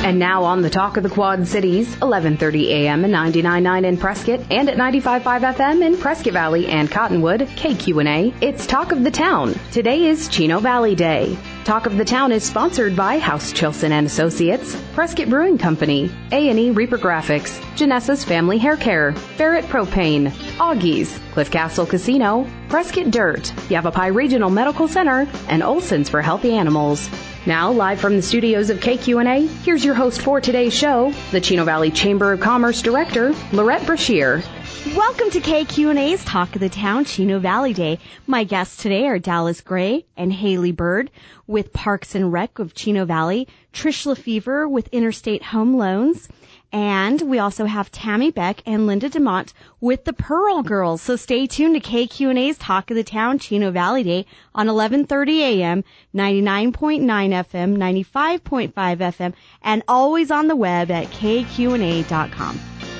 And now on the Talk of the Quad Cities, 11:30 a.m. and 99.9 in Prescott and at 95.5 FM in Prescott Valley and Cottonwood, KQNA, it's Talk of the Town. Today is Chino Valley Day. Talk of the Town is sponsored by House Chilson and Associates, Prescott Brewing Company, A&E Reaper Graphics, Janessa's Family Hair Care, Barrett Propane, Augie's, Cliff Castle Casino, Prescott Dirt, Yavapai Regional Medical Center, and Olson's for Healthy Animals. Now, live from the studios of KQNA, here's your host for today's show, the Chino Valley Chamber of Commerce Director, Lorette Brashear. Welcome to KQNA's Talk of the Town Chino Valley Day. My guests today are Dallas Gray and Haley Bird with Parks and Rec of Chino Valley, Trish Lefevre with Interstate Home Loans, and we also have Tammy Beck and Linda DeMont with the Pearl Girls. So stay tuned to KQNA's Talk of the Town Chino Valley Day on 11:30 a.m., 99.9 FM, 95.5 FM, and always on the web at kqna.com.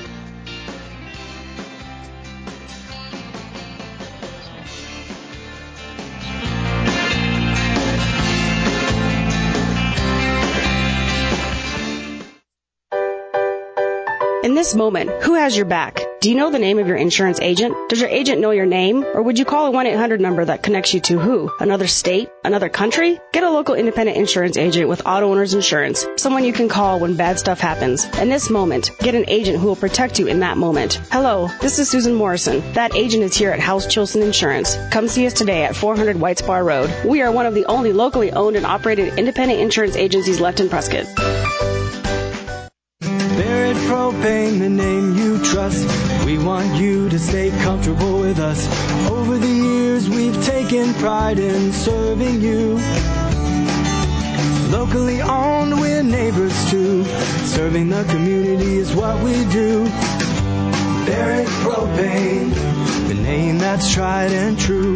In this moment, who has your back? Do you know the name of your insurance agent? Does your agent know your name? Or would you call a 1-800 number that connects you to who? Another state? Another country? Get a local independent insurance agent with Auto Owners Insurance, someone you can call when bad stuff happens. In this moment, get an agent who will protect you in that moment. Hello, this is Susan Morrison. That agent is here at House Chilson Insurance. Come see us today at 400 White Spar Road. We are one of the only locally owned and operated independent insurance agencies left in Prescott. Barrett Propane, the name you trust. We want you to stay comfortable with us. Over the years, we've taken pride in serving you. Locally owned, we're neighbors too. Serving the community is what we do. Barrett Propane, the name that's tried and true.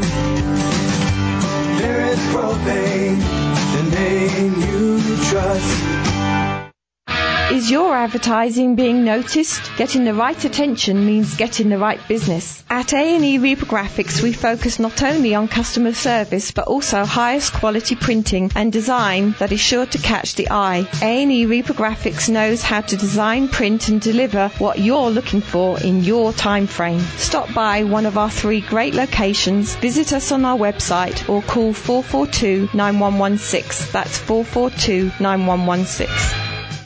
Barrett Propane, the name you trust. Is your advertising being noticed? Getting the right attention means getting the right business. At A&E Reaper Graphics, we focus not only on customer service, but also highest quality printing and design that is sure to catch the eye. A&E Reaper Graphics knows how to design, print and deliver what you're looking for in your time frame. Stop by one of our 3 great locations, visit us on our website or call 442-9116. That's 442-9116.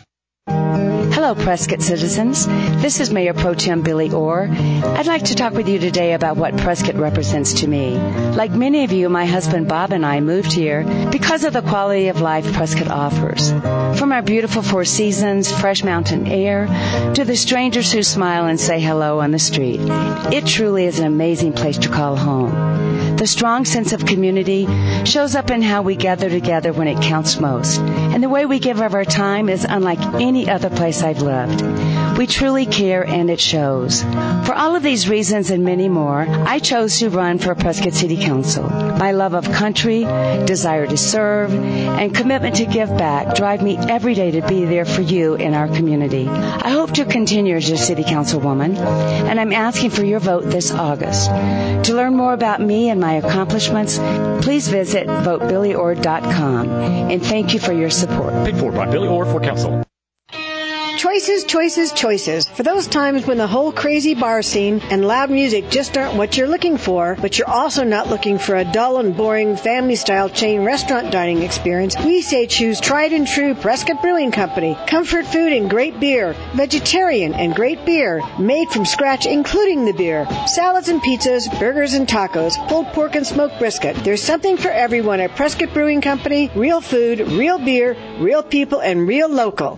Hello, Prescott citizens. This is Mayor Pro Tem Billy Orr. I'd like to talk with you today about what Prescott represents to me. Like many of you, my husband Bob and I moved here because of the quality of life Prescott offers. From our beautiful 4 seasons, fresh mountain air, to the strangers who smile and say hello on the street. It truly is an amazing place to call home. The strong sense of community shows up in how we gather together when it counts most. And the way we give of our time is unlike any other place I've lived. We truly care, and it shows. For all of these reasons and many more, I chose to run for Prescott City Council. My love of country, desire to serve, and commitment to give back drive me every day to be there for you in our community. I hope to continue as your City Councilwoman, and I'm asking for your vote this August. To learn more about me and my accomplishments, please visit votebillyorr.com, and thank you for your support. Paid for by Billy Orr for Council. Choices, choices, choices. For those times when the whole crazy bar scene and loud music just aren't what you're looking for, but you're also not looking for a dull and boring family-style chain restaurant dining experience, we say choose tried and true Prescott Brewing Company. Comfort food and great beer. Vegetarian and great beer. Made from scratch, including the beer. Salads and pizzas, burgers and tacos, pulled pork and smoked brisket. There's something for everyone at Prescott Brewing Company. Real food, real beer, real people, and real local.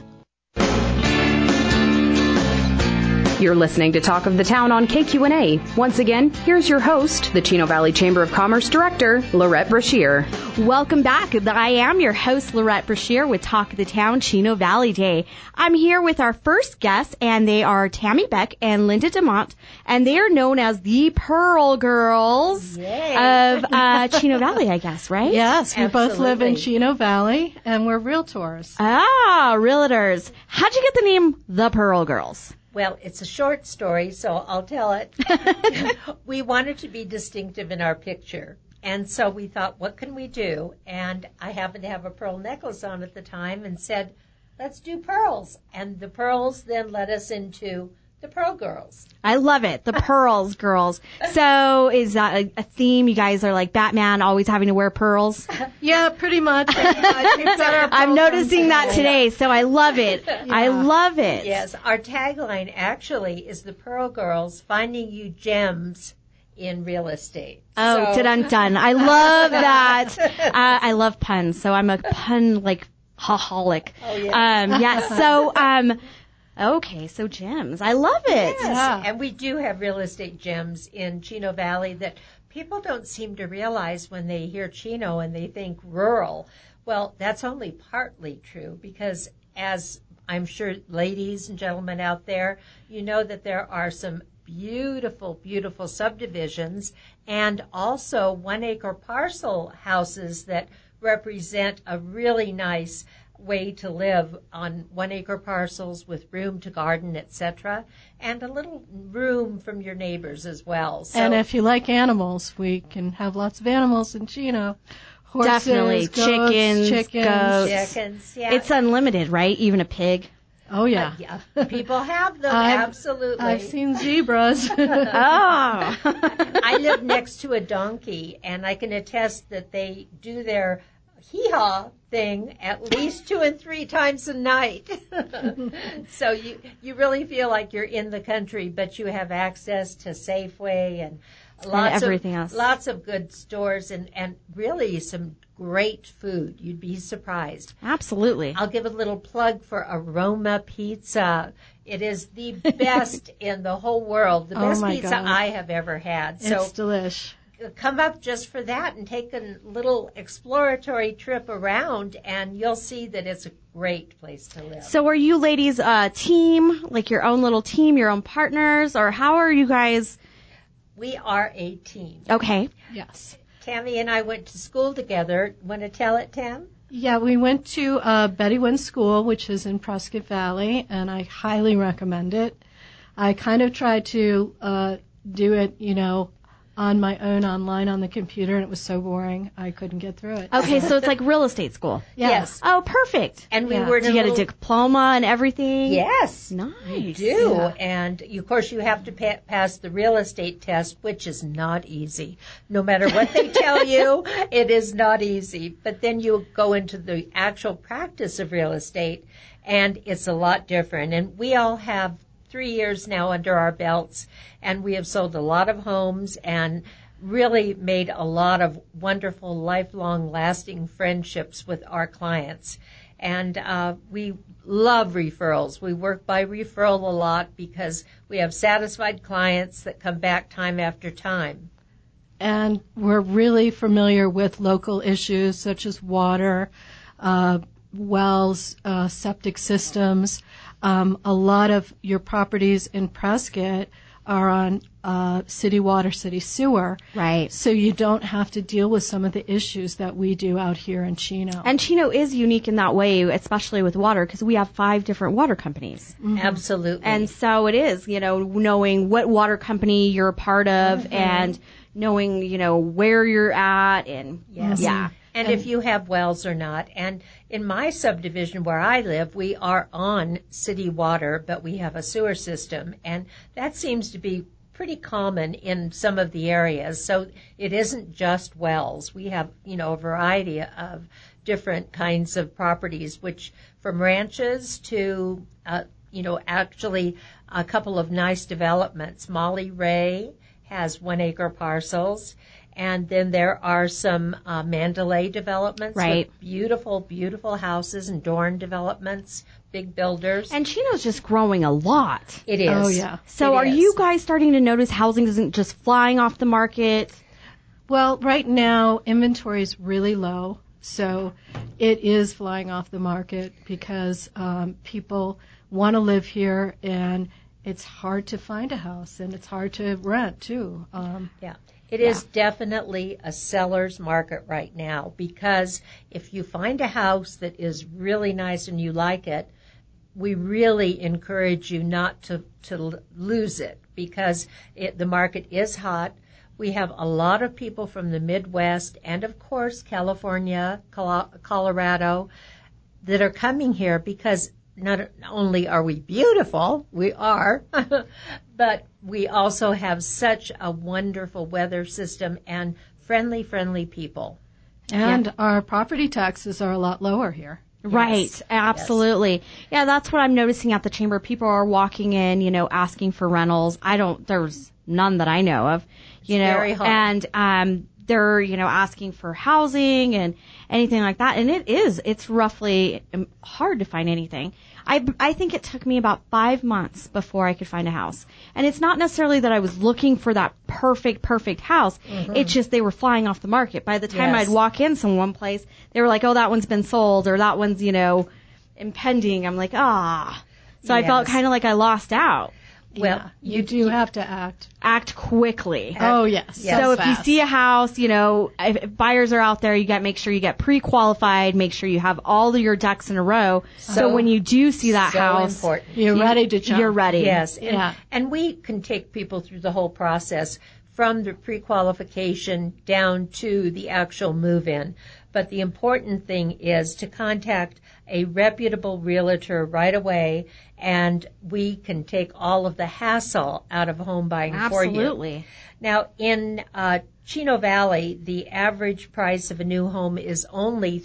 You're listening to Talk of the Town on KQNA. Once again, here's your host, the Chino Valley Chamber of Commerce Director, Lorette Brashear. Welcome back. I am your host, Lorette Brashear, with Talk of the Town Chino Valley Day. I'm here with our first guests, and they are Tammy Beck and Linda DeMont, and they are known as the Pearl Girls of Chino Valley, I guess, right? Yes, we both live in Chino Valley, and we're realtors. Ah, realtors. How'd you get the name The Pearl Girls? Well, it's a short story, so I'll tell it. We wanted to be distinctive in our picture. And so we thought, what can we do? And I happened to have a pearl necklace on at the time and said, let's do pearls. And the pearls then led us into the Pearl Girls. I love it. The Pearls Girls. So is that a theme? You guys are like Batman, always having to wear pearls? Yeah, pretty much. I'm noticing that today, so I love it. Yeah. I love it. Yes, our tagline actually is the Pearl Girls finding you gems in real estate. Oh, dun-dun-dun. I love that. I love puns, so I'm a pun, haholic. Oh, yeah. Okay, so gems. I love it. Yes. Yeah. And we do have real estate gems in Chino Valley that people don't seem to realize when they hear Chino and they think rural. Well, that's only partly true because as I'm sure ladies and gentlemen out there, you know that there are some beautiful, beautiful subdivisions and also 1-acre parcel houses that represent a really nice way to live on 1-acre parcels with room to garden, etc., and a little room from your neighbors as well. So, and if you like animals, we can have lots of animals in Chino. Horses, definitely. goats, Chickens, yeah. It's unlimited, right? Even a pig. Oh, yeah. Yeah. People have them, absolutely. I've seen zebras. Oh. I live next to a donkey, and I can attest that they do their hee-haw thing at least 2 and 3 times a night. So you really feel like you're in the country, but you have access to Safeway and lots of good stores and really some great food. You'd be surprised. Absolutely. I'll give a little plug for Aroma Pizza. It is the best in the whole world. The best pizza God. I have ever had. It's delish. Come up just for that and take a little exploratory trip around, and you'll see that it's a great place to live. So are you ladies a team, like your own little team, your own partners, or how are you guys? We are a team. Okay. Yes. Tammy and I went to school together. Want to tell it, Tam? Yeah, we went to Betty Wynn School, which is in Prescott Valley, and I highly recommend it. I kind of tried to do it, on my own online on the computer, and it was so boring I couldn't get through it. Okay, so it's like real estate school. Yeah. Yes. Oh, perfect. And we were Did you get a diploma and everything? Yes. Nice. You do. Yeah. And, of course, you have to pass the real estate test, which is not easy. No matter what they tell you, it is not easy. But then you go into the actual practice of real estate, and it's a lot different. And we all have 3 years now under our belts, and we have sold a lot of homes and really made a lot of wonderful, lifelong, lasting friendships with our clients. And we love referrals. We work by referral a lot because we have satisfied clients that come back time after time. And we're really familiar with local issues such as water, wells, septic systems. A lot of your properties in Prescott are on city water, city sewer. Right. So you don't have to deal with some of the issues that we do out here in Chino. And Chino is unique in that way, especially with water, because we have 5 different water companies. Mm-hmm. Absolutely. And so it is, knowing what water company you're a part of and knowing, where you're at and yeah. And if you have wells or not. And in my subdivision where I live, we are on city water, but we have a sewer system. And that seems to be pretty common in some of the areas. So it isn't just wells. We have, a variety of different kinds of properties, which from ranches to, actually a couple of nice developments. Molly Ray has 1-acre parcels. And then there are some Mandalay developments with beautiful, beautiful houses and Dorn developments, big builders. And Chino's just growing a lot. It is. Oh, yeah. So are you guys starting to notice housing isn't just flying off the market? Well, right now, inventory is really low. So it is flying off the market because people want to live here, and it's hard to find a house, and it's hard to rent, too. It is definitely a seller's market right now because if you find a house that is really nice and you like it, we really encourage you not to lose it because the market is hot. We have a lot of people from the Midwest and, of course, California, Colorado that are coming here because not only are we beautiful, we are, but we also have such a wonderful weather system and friendly people. And our property taxes are a lot lower here. Right, Yes. absolutely. Yeah, that's what I'm noticing at the chamber. People are walking in, asking for rentals. there's none that I know of, very hard. and, they're, asking for housing and anything like that. And it's roughly hard to find anything. I think it took me about 5 months before I could find a house. And it's not necessarily that I was looking for that perfect house. Mm-hmm. It's just they were flying off the market. By the time Yes. I'd walk in one place, they were like, oh, that one's been sold, or that one's, impending. I'm like, So I felt Yes. kind of like I lost out. Well, you do have to act quickly. Oh, yes. So if you see a house, if buyers are out there, you got to make sure you get pre-qualified, make sure you have all of your ducks in a row. So when you do see that so house, important. You're ready to jump. You're ready. Yes. Yeah. And we can take people through the whole process from the pre-qualification down to the actual move-in. But the important thing is to contact a reputable realtor right away, and we can take all of the hassle out of home buying for you. Absolutely. Now, in Chino Valley, the average price of a new home is only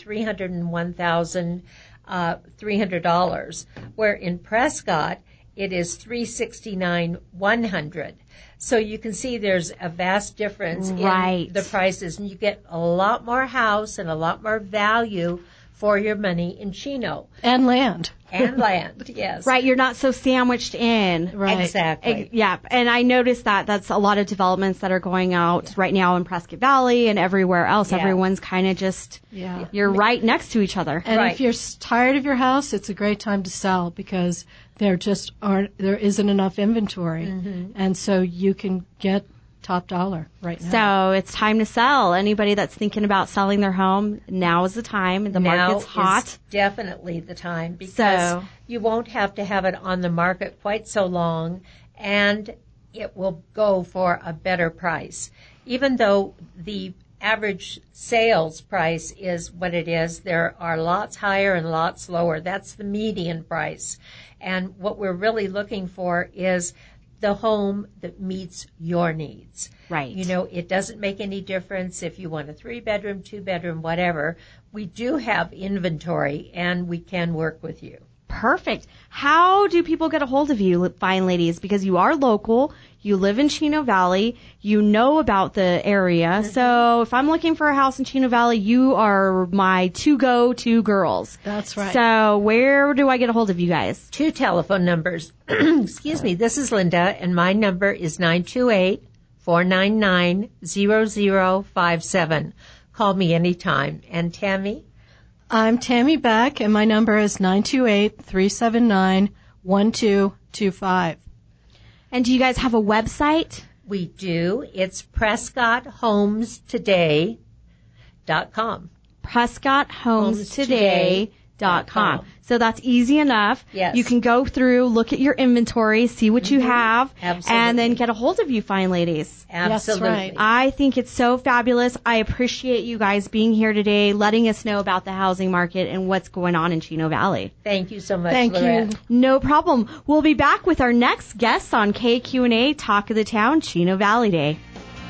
$301,300, where in Prescott it is $369,100. So you can see there's a vast difference Right. in the prices, and you get a lot more house and a lot more value for your money in Chino. And land. And land, yes. Right, you're not so sandwiched in. Right. Exactly. Yeah, and I noticed that's a lot of developments that are going out right now in Prescott Valley and everywhere else. Yeah. Everyone's kind of just, Yeah. you're right next to each other. And Right. if you're tired of your house, it's a great time to sell because there isn't enough inventory. Mm-hmm. And so you can get top dollar right now. So it's time to sell. Anybody that's thinking about selling their home, now is the time. The market's Now hot. is definitely the time because So- you won't have to have it on the market quite so long, and it will go for a better price. Even though the average sales price is what it is, there are lots higher and lots lower. That's the median price. And what we're really looking for is the home that meets your needs. Right. It doesn't make any difference if you want a 3-bedroom, 2-bedroom, whatever. We do have inventory, and we can work with you. Perfect. How do people get a hold of you, fine ladies? Because you are local, you live in Chino Valley, you know about the area. Mm-hmm. So if I'm looking for a house in Chino Valley, you are my to-go-to girls. That's right. So where do I get a hold of you guys? 2 telephone numbers. Excuse me. This is Linda, and my number is 928-499-0057. Call me anytime. And Tammy? I'm Tammy Beck, and my number is 928-379-1225. And do you guys have a website? We do. It's PrescottHomesToday.com. PrescottHomesToday.com. So that's easy enough. Yes. You can go through, look at your inventory, see what you have, Absolutely. and then get a hold of you fine ladies. Absolutely. right. I think it's so fabulous. I appreciate you guys being here today, letting us know about the housing market and what's going on in Chino Valley. Thank you so much, Thank Lorette. you. No problem. We'll be back with our next guest on KQNA Talk of the Town, Chino Valley Day.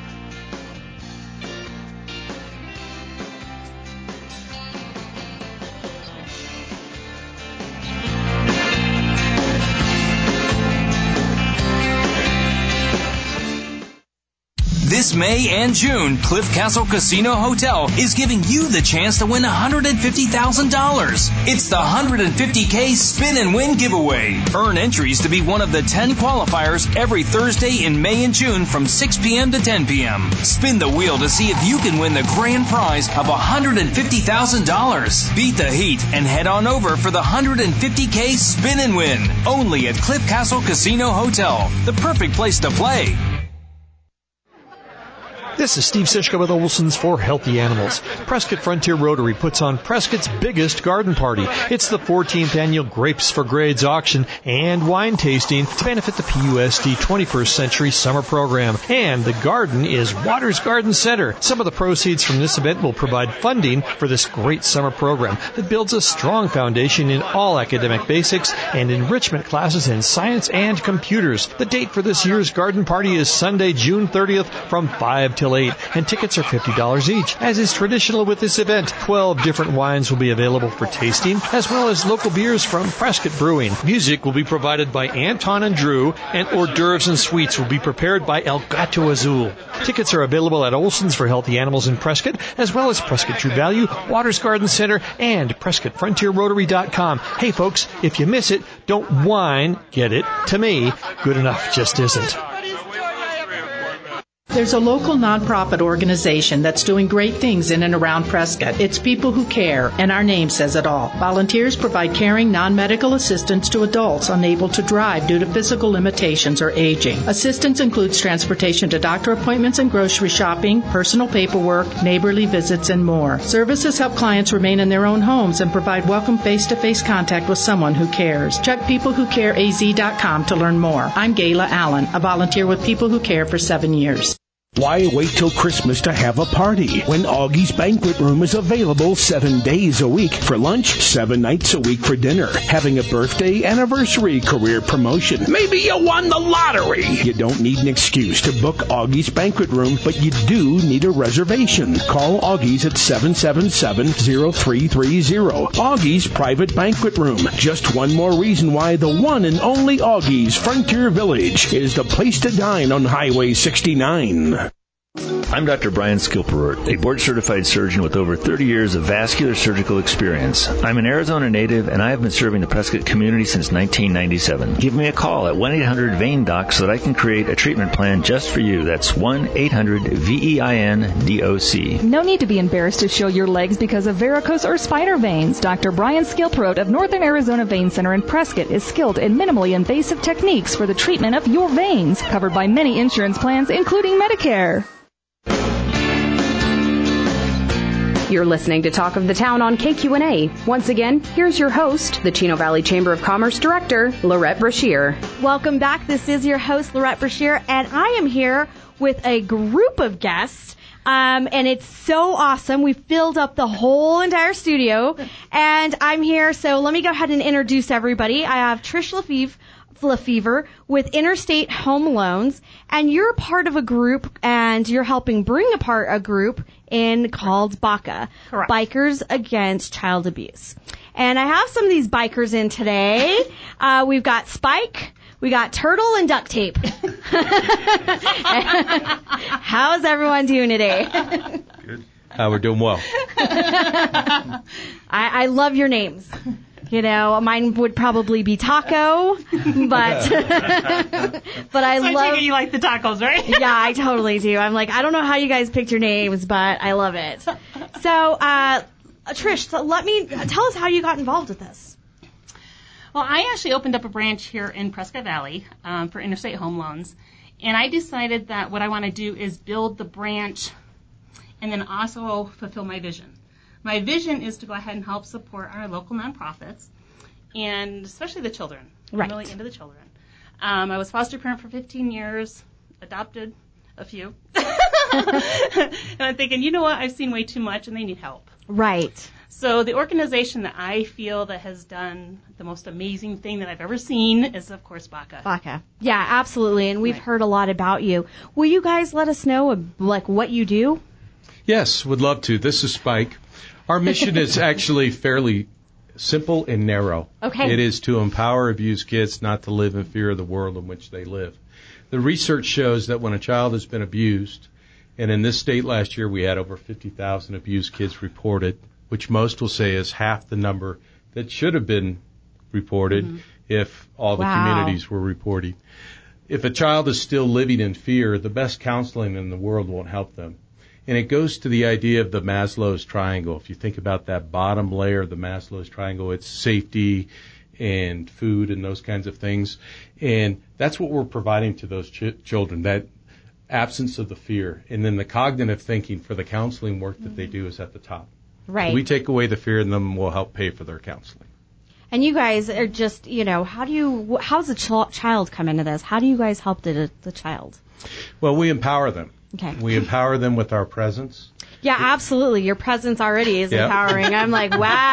This May and June, Cliff Castle Casino Hotel is giving you the chance to win $150,000. It's the 150K Spin and Win giveaway. Earn entries to be one of the 10 qualifiers every Thursday in May and June from 6 p.m. to 10 p.m. Spin the wheel to see if you can win the grand prize of $150,000. Beat the heat and head on over for the 150K Spin and Win. Only at Cliff Castle Casino Hotel. The perfect place to play. This is Steve Sischka with Olson's for Healthy Animals. Prescott Frontier Rotary puts on Prescott's biggest garden party. It's the 14th annual Grapes for Grades auction and wine tasting to benefit the PUSD 21st Century Summer Program. And the garden is Waters Garden Center. Some of the proceeds from this event will provide funding for this great summer program that builds a strong foundation in all academic basics and enrichment classes in science and computers. The date for this year's garden party is Sunday, June 30th from 5 till 8, and tickets are $50 each. As is traditional with this event, 12 different wines will be available for tasting, as well as local beers from Prescott Brewing. Music will be provided by Anton and Drew, and hors d'oeuvres and sweets will be prepared by El Gato Azul. Tickets are available at Olson's for Healthy Animals in Prescott, as well as Prescott True Value, Waters Garden Center, and PrescottFrontierRotary.com. Hey folks, if you miss it, don't whine, get it? To me, good enough just isn't. There's a local nonprofit organization that's doing great things in and around Prescott. It's People Who Care, and our name says it all. Volunteers provide caring, non-medical assistance to adults unable to drive due to physical limitations or aging. Assistance includes transportation to doctor appointments and grocery shopping, personal paperwork, neighborly visits, and more. Services help clients remain in their own homes and provide welcome face-to-face contact with someone who cares. Check peoplewhocareaz.com to learn more. I'm Gayla Allen, a volunteer with People Who Care for 7 years. Why wait till Christmas to have a party when Augie's Banquet Room is available 7 days a week for lunch, 7 nights a week for dinner? Having a birthday, anniversary, career promotion. Maybe you won the lottery. You don't need an excuse to book Augie's Banquet Room, but you do need a reservation. Call Augie's at 777-0330. Augie's Private Banquet Room. Just one more reason why the one and only Augie's Frontier Village is the place to dine on Highway 69. I'm Dr. Brian Skilperort, a board-certified surgeon with over 30 years of vascular surgical experience. I'm an Arizona native, and I have been serving the Prescott community since 1997. Give me a call at 1-800-VEIN-DOC so that I can create a treatment plan just for you. That's 1-800-VEIN-DOC. No need to be embarrassed to show your legs because of varicose or spider veins. Dr. Brian Skilperot of Northern Arizona Vein Center in Prescott is skilled in minimally invasive techniques for the treatment of your veins, covered by many insurance plans, including Medicare. You're listening to Talk of the Town on KQNA. Once again, here's your host, the Chino Valley Chamber of Commerce Director, Lorette Brashear. Welcome back. This is your host, Lorette Brashear, and I am here with a group of guests. And it's so awesome. We filled up the whole entire studio, and I'm here. So let me go ahead and introduce everybody. I have Trish Lefevre with Interstate Home Loans, and you're part of a group, and you're helping bring apart a group called BACA, Correct. Bikers Against Child Abuse. And I have some of these bikers in today. We've got Spike, we got Turtle, and Duct Tape. How's everyone doing today? Good. We're doing well. I love your names. You know, mine would probably be Taco, but I love. You like the tacos, right? Yeah, I totally do. I'm like, I don't know how you guys picked your names, but I love it. So, Trish, tell us how you got involved with this. Well, I actually opened up a branch here in Prescott Valley for Interstate Home Loans, and I decided that what I want to do is build the branch and then also fulfill my vision. My vision is to go ahead and help support our local nonprofits, and especially the children. Right. I'm really into the children. I was foster parent for 15 years, adopted a few. And I'm thinking, you know what, I've seen way too much, and they need help. Right. So the organization that I feel that has done the most amazing thing that I've ever seen is, of course, BACA. BACA. Yeah, absolutely, and we've heard a lot about you. Will you guys let us know, what you do? Yes, would love to. This is Spike. Our mission is actually fairly simple and narrow. Okay. It is to empower abused kids not to live in fear of the world in which they live. The research shows that when a child has been abused, and in this state last year we had over 50,000 abused kids reported, which most will say is half the number that should have been reported if all the communities were reporting. If a child is still living in fear, the best counseling in the world won't help them. And it goes to the idea of the Maslow's triangle. If you think about that bottom layer of the Maslow's triangle, it's safety and food and those kinds of things. And that's what we're providing to those children, that absence of the fear. And then the cognitive thinking for the counseling work that they do is at the top. Right. So we take away the fear, and then we'll help pay for their counseling. And you guys are just, how's the child come into this? How do you guys help the child? Well, we empower them. Okay. We empower them with our presence. Yeah, absolutely. Your presence already is empowering. I'm like,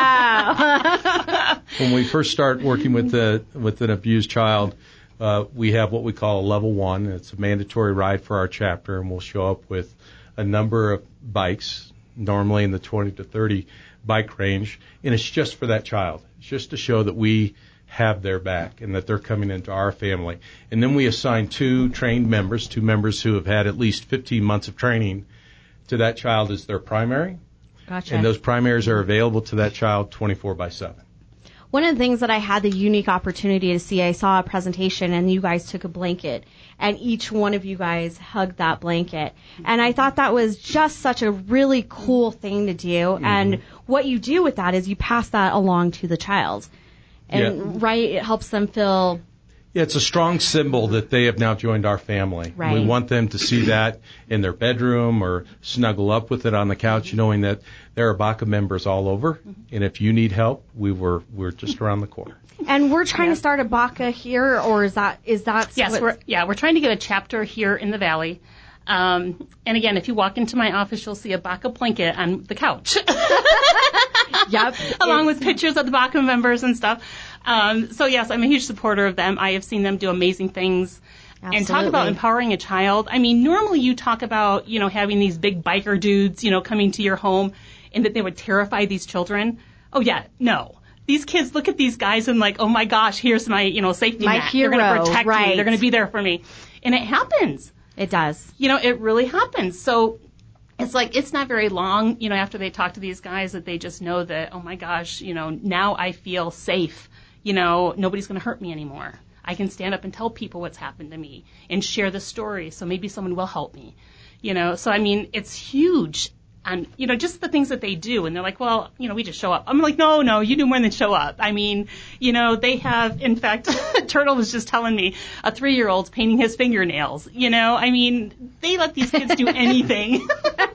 wow. When we first start working with an abused child, we have what we call a level 1. It's a mandatory ride for our chapter, and we'll show up with a number of bikes, normally in the 20 to 30 bike range, and it's just for that child. It's just to show that we have their back and that they're coming into our family. And then we assign two members who have had at least 15 months of training to that child as their primary. Gotcha. And those primaries are available to that child 24/7. One of the things that I had the unique opportunity to see, I saw a presentation and you guys took a blanket and each one of you guys hugged that blanket. And I thought that was just such a really cool thing to do. Mm-hmm. And what you do with that is you pass that along to the child. And right, it helps them feel... Yeah, it's a strong symbol that they have now joined our family. Right. We want them to see that in their bedroom or snuggle up with it on the couch, knowing that there are BACA members all over. And if you need help, we're just around the corner. And we're trying to start a BACA here, or is that? Yes, we're trying to get a chapter here in the Valley. And again, if you walk into my office, you'll see a BACA blanket on the couch. Yep. Along with pictures of the BACA members and stuff. So yes, I'm a huge supporter of them. I have seen them do amazing things. Absolutely. And talk about empowering a child. I mean, normally you talk about, having these big biker dudes, coming to your home and that they would terrify these children. Oh yeah, no. These kids look at these guys and like, oh my gosh, here's my, safety my net. Hero, they're going to protect right. me. They're going to be there for me. And it happens. It does. It really happens. So it's like, it's not very long, after they talk to these guys that they just know that, oh my gosh, now I feel safe. Nobody's going to hurt me anymore. I can stand up and tell people what's happened to me and share the story. So maybe someone will help me, So, I mean, it's huge. And, just the things that they do. And they're like, well, we just show up. I'm like, no, you do more than show up. I mean, they have, in fact, Turtle was just telling me a 3-year-old's painting his fingernails. I mean, they let these kids do anything.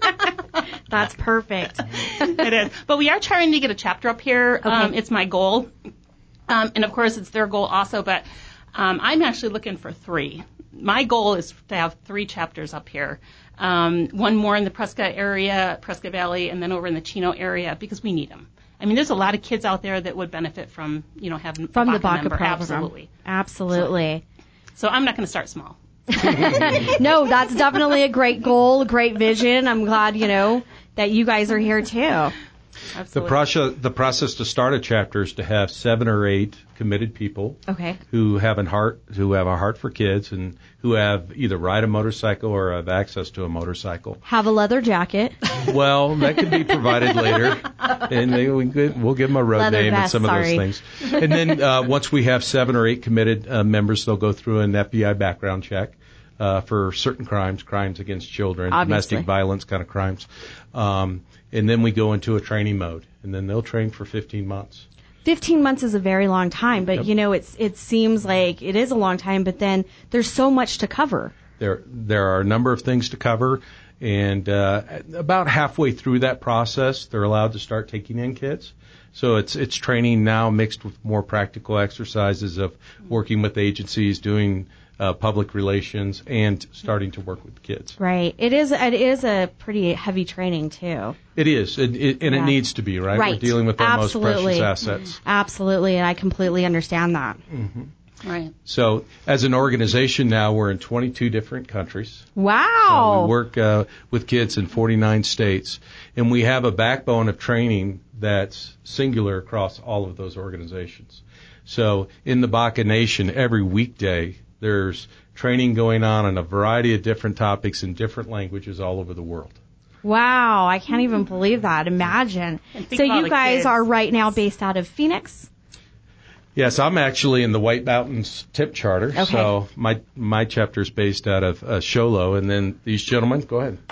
That's perfect. It is. But we are trying to get a chapter up here. Okay. It's my goal. And of course, it's their goal also. But I'm actually looking for 3. My goal is to have 3 chapters up here. One more in the Prescott area, Prescott Valley, and then over in the Chino area because we need them. I mean, there's a lot of kids out there that would benefit from, having from a the BACA member. program. Absolutely. So I'm not going to start small. No, that's definitely a great goal, a great vision. I'm glad, that you guys are here too. Absolutely. The process to start a chapter is to have 7 or 8 committed people who have a heart for kids and who have either ride a motorcycle or have access to a motorcycle. Have a leather jacket. Well, that could be provided later, and we'll give them a road leather name vest, and some of those things. And then once we have 7 or 8 committed members, they'll go through an FBI background check. For certain crimes against children, obviously. Domestic violence kind of crimes. And then we go into a training mode, and then they'll train for 15 months. 15 months is a very long time, but it seems like it is a long time, but then there's so much to cover. There are a number of things to cover, and about halfway through that process, they're allowed to start taking in kids. So it's training now mixed with more practical exercises of working with agencies, doing public relations, and starting to work with kids. Right. It is a pretty heavy training, too. It is, and it needs to be, right? We're dealing with our most precious assets. Absolutely, and I completely understand that. Mm-hmm. Right. So as an organization now, we're in 22 different countries. Wow. We work with kids in 49 states, and we have a backbone of training that's singular across all of those organizations. So in the BACA Nation, every weekday, there's training going on a variety of different topics in different languages all over the world. Wow, I can't even believe that. Imagine. So you guys are right now based out of Phoenix? Yes, I'm actually in the White Mountains TIP charter. Okay. So my chapter is based out of Show Low, and then these gentlemen, go ahead.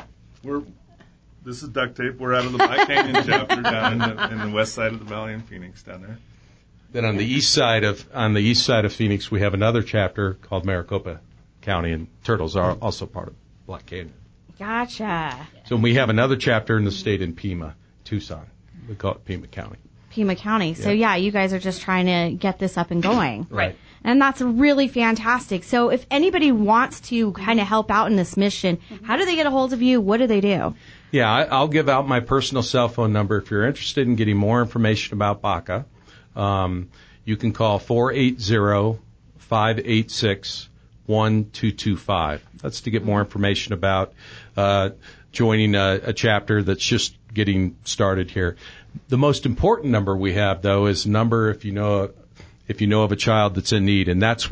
This is Duct Tape. We're out of the Black Canyon chapter down in the west side of the valley in Phoenix down there. Then on the east side of Phoenix, we have another chapter called Maricopa County, and Turtles are also part of it. Black Canyon. Gotcha. So we have another chapter in the state in Pima, Tucson. We call it Pima County. Pima County. So yeah, you guys are just trying to get this up and going. Right. And that's really fantastic. So if anybody wants to kind of help out in this mission, how do they get a hold of you? What do they do? Yeah, I'll give out my personal cell phone number. If you're interested in getting more information about BACA, you can call 480-586-1225. That's to get more information about joining a chapter that's just getting started here. The most important number we have, though, is a number if you know of a child that's in need, and that's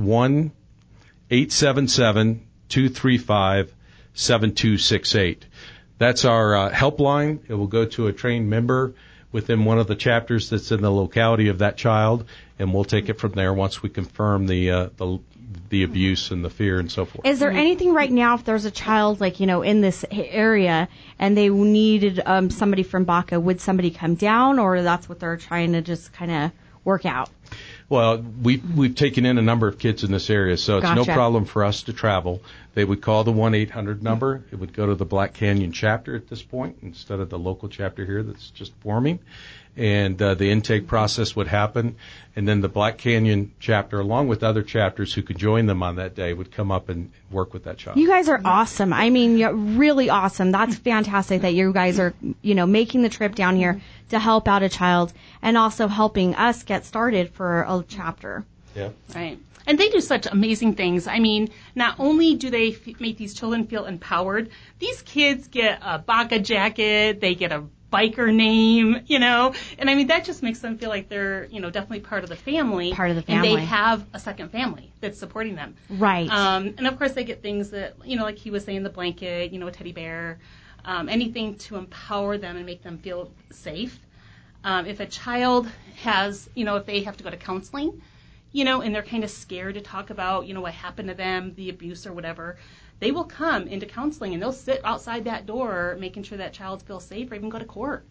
1-877-235-7268. That's our helpline. It will go to a trained member within one of the chapters that's in the locality of that child, and we'll take it from there once we confirm the abuse and the fear and so forth. Is there anything right now, if there's a child in this area and they needed somebody from BACA, would somebody come down, or that's what they're trying to just kind of work out? Well, we've taken in a number of kids in this area, so it's no problem for us to travel. They would call the 1-800 number. It would go to the Black Canyon chapter at this point instead of the local chapter here that's just forming. And the intake process would happen. And then the Black Canyon chapter, along with other chapters who could join them on that day, would come up and work with that child. You guys are awesome. I mean, you're really awesome. That's fantastic that you guys are, making the trip down here to help out a child and also helping us get started for a chapter. Yeah. Right. And they do such amazing things. I mean, not only do they make these children feel empowered, these kids get a BACA jacket, they get a biker name, and I mean, that just makes them feel like they're, definitely part of the family. Part of the family. And they have a second family that's supporting them. Right. And of course they get things that, like he was saying, the blanket, a teddy bear, anything to empower them and make them feel safe. If a child has, if they have to go to counseling, and they're kind of scared to talk about, what happened to them, the abuse or whatever, they will come into counseling and they'll sit outside that door making sure that child feels safe or even go to court.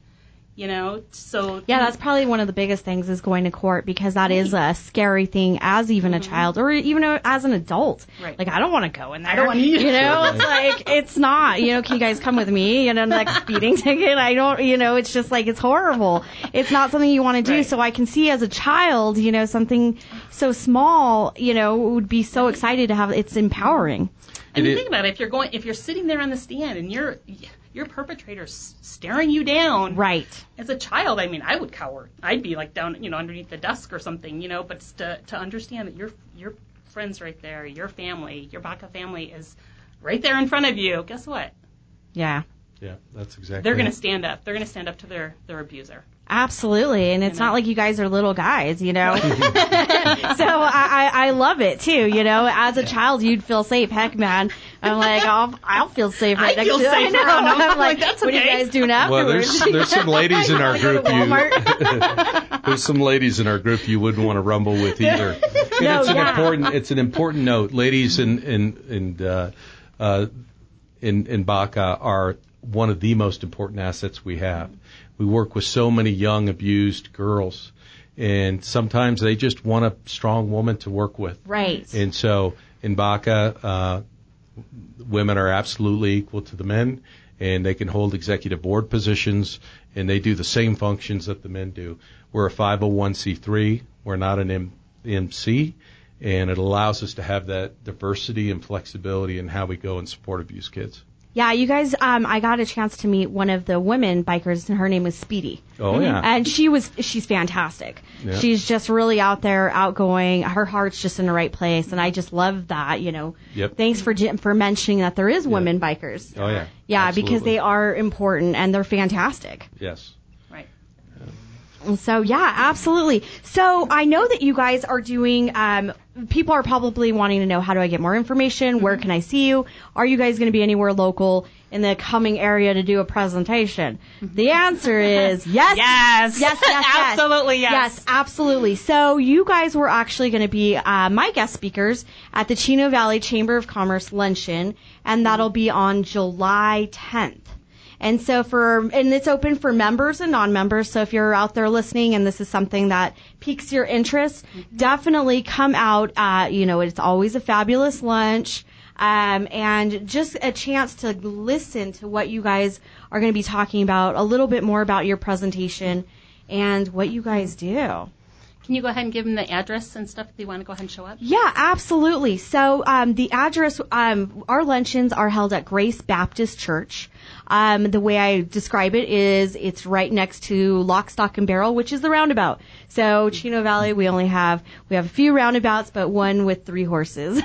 So yeah, that's probably one of the biggest things is going to court, because that is a scary thing as even a child or even as an adult. Right. Like, I don't want to go in there. I don't want to. It's like, it's not, can you guys come with me? Like speeding ticket. I don't, it's just like, it's horrible. It's not something you want to do. Right. So I can see as a child, something so small, would be so excited to have. It's empowering. And think about it, if you're sitting there on the stand and your perpetrator's staring you down. Right. As a child, I mean, I would cower. I'd be like down, underneath the desk or something, but to understand that your friends right there, your family, your BACA family is right there in front of you. Guess what? Yeah. Yeah, that's exactly. They're going to stand up. They're going to stand up to their abuser. Absolutely, and it's not like you guys are little guys, So I love it too, As a child, you'd feel safe. Heck, man, I'm like, I'll feel safe right next to you. I know. I'm like, that's what do you guys do now? Well, there's some ladies in our group. There's some ladies in our group you wouldn't want to rumble with either. And it's an important note. Ladies in BACA are one of the most important assets we have. We work with so many young abused girls, and sometimes they just want a strong woman to work with. Right. And so in BACA, women are absolutely equal to the men, and they can hold executive board positions, and they do the same functions that the men do. We're a 501c3. We're not an MC, and it allows us to have that diversity and flexibility in how we go and support abused kids. Yeah, you guys, I got a chance to meet one of the women bikers, and her name was Speedy. Oh, yeah. And she's fantastic. Yeah. She's just really out there, outgoing. Her heart's just in the right place, and I just love that, Yep. Thanks for mentioning that there is women bikers. Oh, yeah. Yeah, absolutely. Because they are important, and they're fantastic. Yes. Right. So, yeah, absolutely. So, I know that you guys are doing, people are probably wanting to know, how do I get more information? Where can I see you? Are you guys going to be anywhere local in the coming area to do a presentation? The answer is yes. Yes. Absolutely yes. Yes, absolutely. So you guys were actually going to be my guest speakers at the Chino Valley Chamber of Commerce luncheon, and that'll be on July 10th. And so and it's open for members and non-members. So if you're out there listening and this is something that piques your interest, definitely come out. It's always a fabulous lunch. and just a chance to listen to what you guys are going to be talking about, a little bit more about your presentation and what you guys do. Can you go ahead and give them the address and stuff if they want to go ahead and show up? Yeah, absolutely. So the address, our luncheons are held at Grace Baptist Church. The way I describe it is it's right next to Lock, Stock, and Barrel, which is the roundabout. So Chino Valley, we have a few roundabouts, but one with 3 horses.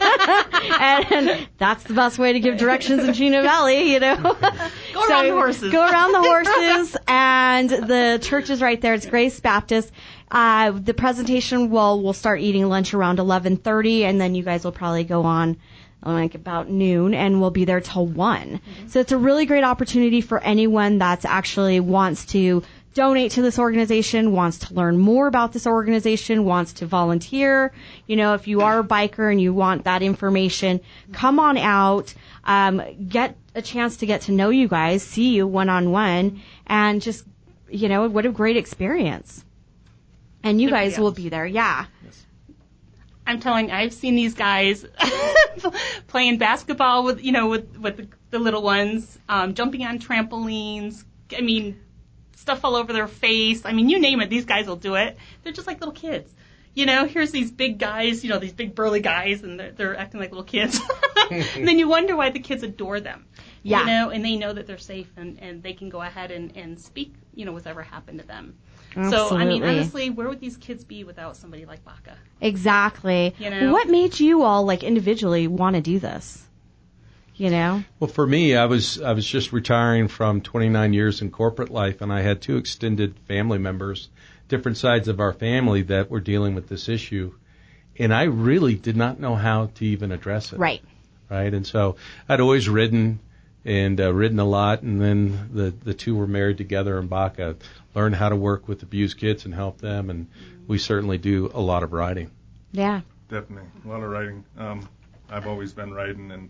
And that's the best way to give directions in Chino Valley, you know. Go around the horses. Go around the horses, and the church is right there. It's Grace Baptist. The presentation we'll start eating lunch around 11:30, and then you guys will probably go on like about noon, and we'll be there till 1. Mm-hmm. So it's a really great opportunity for anyone that's actually wants to donate to this organization, wants to learn more about this organization, wants to volunteer. You know, if you are a biker and you want that information, come on out, get a chance to get to know you guys, see you one-on-one, and just, you know, what a great experience. And you guys will be there, yeah. I'm telling you, I've seen these guys playing basketball with the little ones, jumping on trampolines. I mean, stuff all over their face. I mean, you name it, these guys will do it. They're just like little kids. You know, here's these big guys, you know, these big burly guys, and they're acting like little kids. And then you wonder why the kids adore them. Yeah. You know, and they know that they're safe and they can go ahead and speak, you know, whatever happened to them. Absolutely. So, I mean, honestly, where would these kids be without somebody like Baca? Exactly. You know? What made you all, like, individually want to do this? You know? Well, for me, I was just retiring from 29 years in corporate life, and I had 2 extended family members, different sides of our family, that were dealing with this issue. And I really did not know how to even address it. Right. Right. And so I'd always ridden a lot, and then the 2 were married together in Baca, learned how to work with abused kids and help them, and we certainly do a lot of riding. Yeah. Definitely. A lot of riding. I've always been riding, and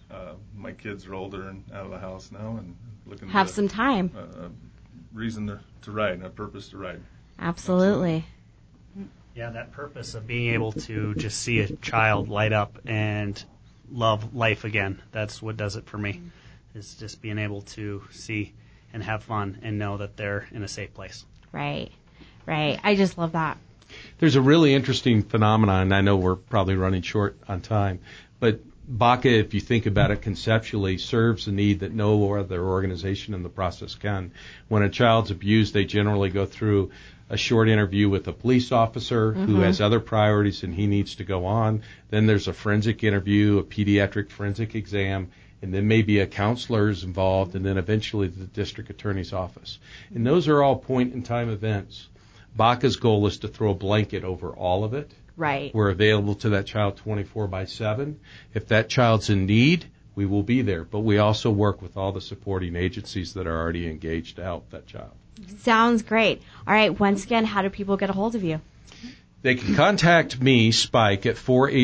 my kids are older and out of the house now, and looking have to some time. A reason to ride, a purpose to ride. Absolutely. Yeah, that purpose of being able to just see a child light up and love life again, that's what does it for me, is just being able to see and have fun and know that they're in a safe place. Right. I just love that. There's a really interesting phenomenon, and I know we're probably running short on time, but Baca, if you think about it conceptually, serves a need that no other organization in the process can. When a child's abused, they generally go through a short interview with a police officer who has other priorities and he needs to go on. Then there's a forensic interview, a pediatric forensic exam, and then maybe a counselor's involved, and then eventually the district attorney's office. And those are all point-in-time events. Baca's goal is to throw a blanket over all of it. Right. We're available to that child 24/7. If that child's in need, we will be there. But we also work with all the supporting agencies that are already engaged to help that child. Sounds great. All right. Once again, how do people get a hold of you? They can contact me, Spike, at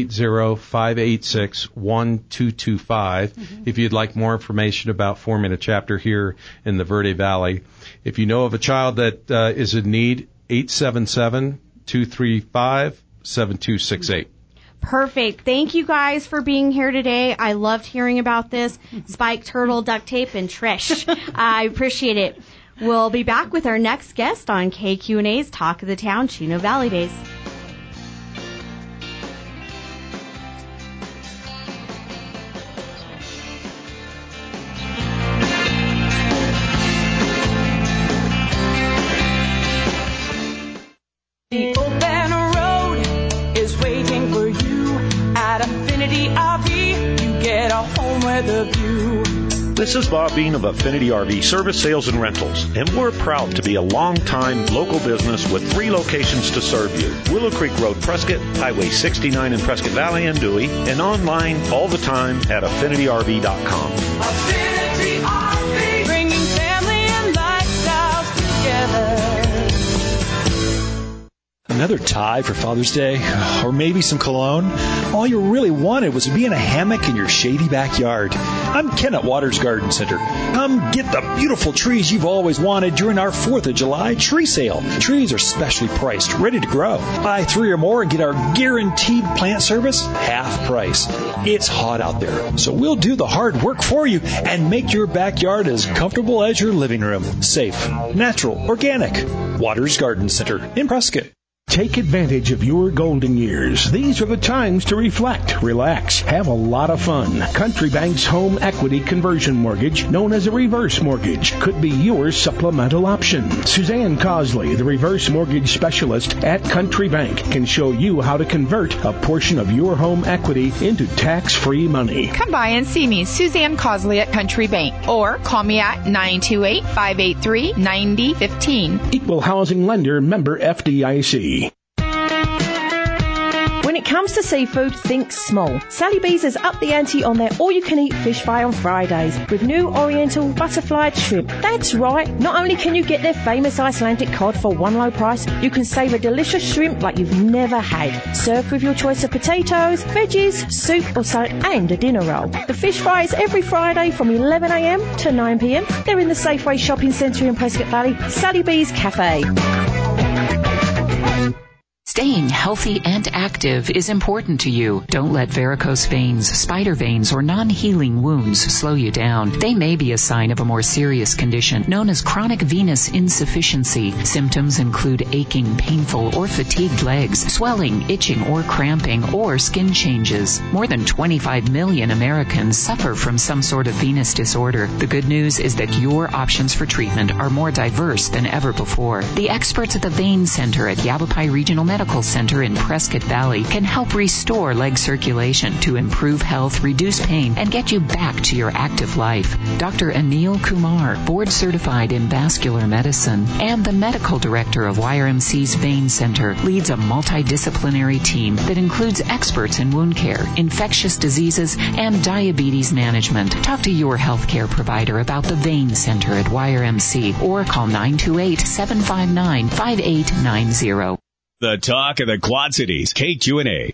480-586-1225 if you'd like more information about forming a chapter here in the Verde Valley. If you know of a child that is in need, 877-235-7268. Perfect. Thank you guys for being here today. I loved hearing about this. Spike, Turtle, Duct Tape, and Trish. I appreciate it. We'll be back with our next guest on KQ&A's Talk of the Town, Chino Valley Days. The open road is waiting for you at Affinity RV. You get a home with a view. This is Bob Bean of Affinity RV Service, Sales, and Rentals, and we're proud to be a long-time local business with 3 locations to serve you. Willow Creek Road, Prescott, Highway 69 in Prescott Valley and Dewey, and online all the time at AffinityRV.com. Affinity RV, bringing family and lifestyles together. Another tie for Father's Day? Or maybe some cologne? All you really wanted was to be in a hammock in your shady backyard. I'm Ken at Waters Garden Center. Come get the beautiful trees you've always wanted during our 4th of July tree sale. Trees are specially priced, ready to grow. Buy 3 or more and get our guaranteed plant service, half price. It's hot out there, so we'll do the hard work for you and make your backyard as comfortable as your living room. Safe, natural, organic. Waters Garden Center in Prescott. Take advantage of your golden years. These are the times to reflect, relax, have a lot of fun. Country Bank's home equity conversion mortgage, known as a reverse mortgage, could be your supplemental option. Suzanne Cosley, the reverse mortgage specialist at Country Bank, can show you how to convert a portion of your home equity into tax-free money. Come by and see me, Suzanne Cosley at Country Bank, or call me at 928-583-9015. Equal housing lender, member FDIC. When it comes to seafood, think small. Sally B's has upped the ante on their all-you-can-eat fish fry on Fridays with new Oriental butterfly shrimp. That's right. Not only can you get their famous Icelandic cod for one low price, you can save a delicious shrimp like you've never had. Served with your choice of potatoes, veggies, soup or salad and a dinner roll. The fish fry is every Friday from 11 a.m. to 9 p.m. They're in the Safeway Shopping Centre in Prescott Valley, Sally B's Cafe. Staying healthy and active is important to you. Don't let varicose veins, spider veins, or non-healing wounds slow you down. They may be a sign of a more serious condition known as chronic venous insufficiency. Symptoms include aching, painful, or fatigued legs, swelling, itching, or cramping, or skin changes. More than 25 million Americans suffer from some sort of venous disorder. The good news is that your options for treatment are more diverse than ever before. The experts at the Vein Center at Yavapai Regional Medical Center in Prescott Valley can help restore leg circulation to improve health, reduce pain, and get you back to your active life. Dr. Anil Kumar, board certified in vascular medicine and the medical director of YRMC's Vein Center, leads a multidisciplinary team that includes experts in wound care, infectious diseases, and diabetes management. Talk to your healthcare provider about the Vein Center at YRMC or call 928-759-5890. The talk of the Quad Cities, KQNA.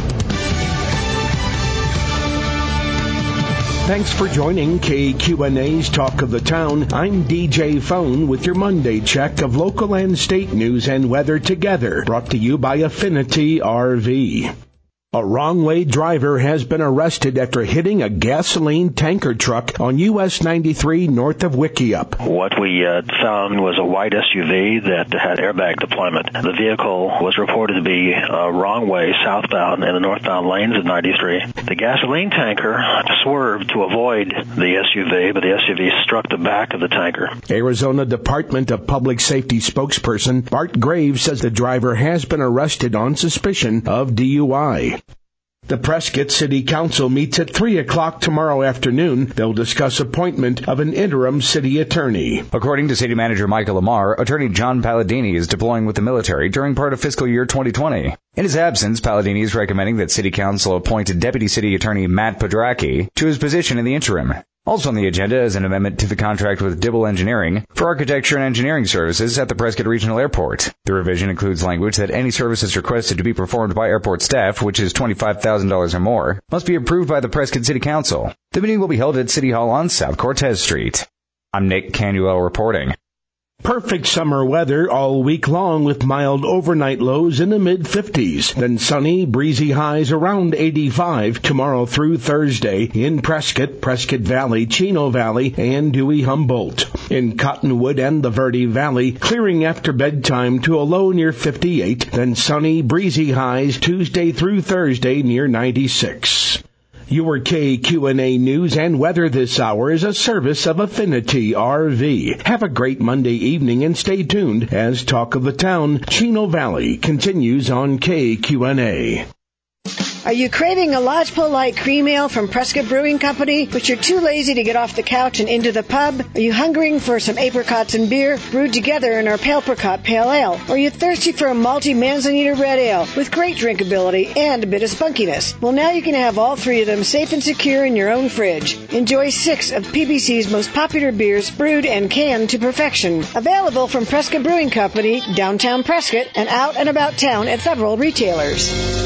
Thanks for joining KQNA's Talk of the Town. I'm DJ Phone with your Monday check of local and state news and weather together. Brought to you by Affinity RV. A wrong-way driver has been arrested after hitting a gasoline tanker truck on US 93 north of Wickiup. What we found was a white SUV that had airbag deployment. The vehicle was reported to be wrong way southbound in the northbound lanes of 93. The gasoline tanker swerved to avoid the SUV, but the SUV struck the back of the tanker. Arizona Department of Public Safety spokesperson Bart Graves says the driver has been arrested on suspicion of DUI. The Prescott City Council meets at 3 o'clock tomorrow afternoon. They'll discuss appointment of an interim city attorney. According to City Manager Michael Lamar, Attorney John Palladini is deploying with the military during part of fiscal year 2020. In his absence, Palladini is recommending that City Council appoint Deputy City Attorney Matt Podracki to his position in the interim. Also on the agenda is an amendment to the contract with Dibble Engineering for architecture and engineering services at the Prescott Regional Airport. The revision includes language that any services requested to be performed by airport staff, which is $25,000 or more, must be approved by the Prescott City Council. The meeting will be held at City Hall on South Cortez Street. I'm Nick Canuel reporting. Perfect summer weather all week long with mild overnight lows in the mid-50s. Then sunny, breezy highs around 85 tomorrow through Thursday in Prescott, Prescott Valley, Chino Valley, and Dewey Humboldt. In Cottonwood and the Verde Valley, clearing after bedtime to a low near 58. Then sunny, breezy highs Tuesday through Thursday near 96. Your KQNA news and weather this hour is a service of Affinity RV. Have a great Monday evening and stay tuned as Talk of the Town, Chino Valley, continues on KQNA. Are you craving a Lodgepole Light Cream Ale from Prescott Brewing Company, but you're too lazy to get off the couch and into the pub? Are you hungering for some apricots and beer brewed together in our Pale-Apricot Pale Ale? Or are you thirsty for a malty Manzanita Red Ale with great drinkability and a bit of spunkiness? Well, now you can have all three of them safe and secure in your own fridge. Enjoy 6 of PBC's most popular beers brewed and canned to perfection. Available from Prescott Brewing Company, downtown Prescott, and out and about town at several retailers.